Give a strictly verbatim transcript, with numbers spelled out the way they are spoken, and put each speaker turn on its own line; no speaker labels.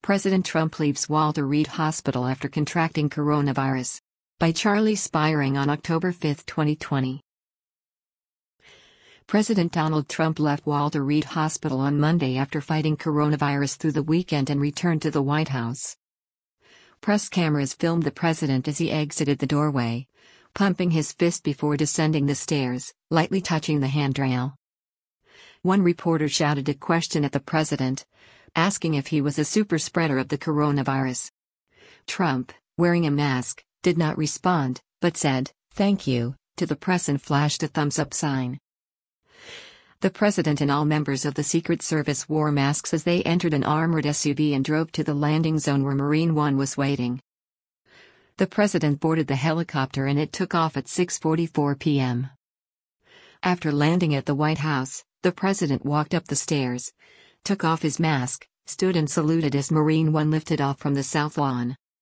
President Trump leaves Walter Reed Hospital after contracting coronavirus. By Charlie Spiring on October fifth, twenty twenty. President Donald Trump left Walter Reed Hospital on Monday after fighting coronavirus through the weekend and returned to the White House. Press cameras filmed the president as he exited the doorway, pumping his fist before descending the stairs, lightly touching the handrail. One reporter shouted a question at the president, asking if he was a super spreader of the coronavirus. Trump, wearing a mask, did not respond, but said, "Thank you," to the press and flashed a thumbs-up sign. The president and all members of the Secret Service wore masks as they entered an armored S U V and drove to the landing zone where Marine One was waiting. The president boarded the helicopter and it took off at six forty-four p m After landing at the White House, the president walked up the stairs, took off his mask, stood and saluted as Marine One lifted off from the South Lawn.